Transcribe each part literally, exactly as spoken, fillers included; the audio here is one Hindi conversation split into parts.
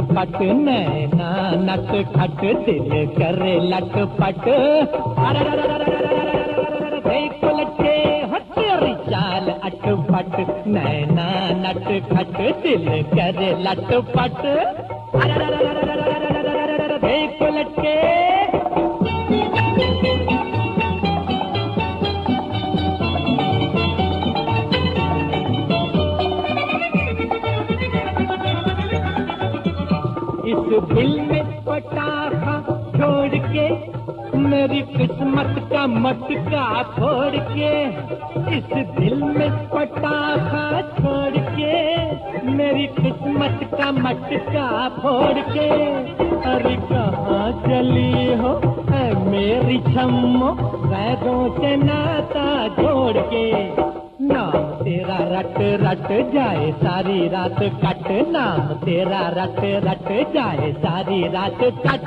पट नैना नट खट दिल करे लट पट देख लटे हटेरी चाल अटपट नैना नट खट दिल करे लट पट देख लटे इस दिल में पटाखा छोड़ के मेरी किस्मत का मटका फोड़ के इस दिल में पटाखा छोड़ के मेरी किस्मत का मटका फोड़ के अरे कहाँ चली हो है मेरी छम्मो पैरों से नाता जोड़ के नाम तेरा रट रट जाए सारी रात कट नाम तेरा रट रट जाए सारी रात कट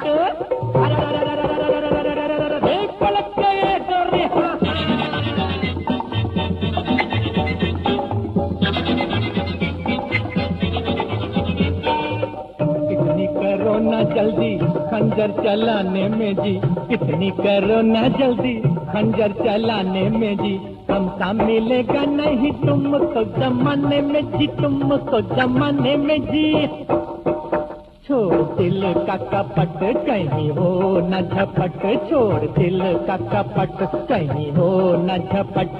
कितनी करो ना जल्दी खंजर चलाने में जी कितनी करो ना जल्दी खंजर चलाने में जी हमसा मिलेगा नहीं तुमको जमाने में जी तुमको जमाने में जी छोड़ दिल का कपट कहीं हो न झपट छोड़ दिल का कपट कहीं हो न झपट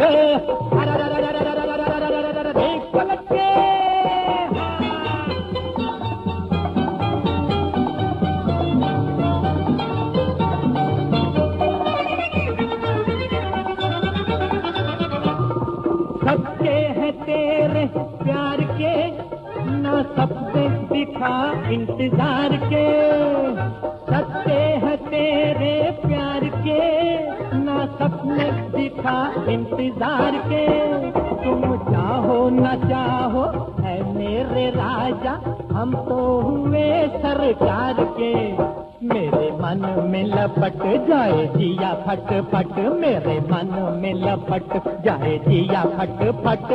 सबके हैं तेरे प्यार के ना सबसे दिखा इंतजार के सबके हैं तेरे प्यार के ना सबने दिखा इंतजार के तुम चाहो न चाहो है मेरे राजा हम तो हुए सरकार के मेरे मन में लपट जाए जिया फट फट मेरे मन में लपट जाए जिया फट फट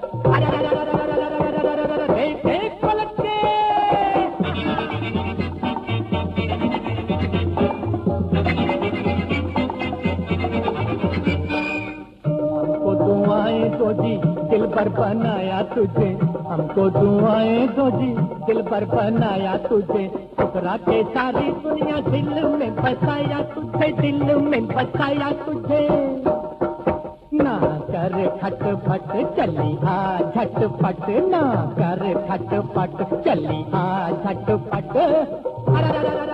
हमको दुआएं दो जी दिल पर बनाया तुझे हमको दुआएं दो जी दिल पर बनाया तुझे ठुकरा के सारी दुनिया दिल में बसाया तुझे दिल में बसाया तुझे ना कर खटपट चली आ झटपट ना कर खटपट चली आ झटपट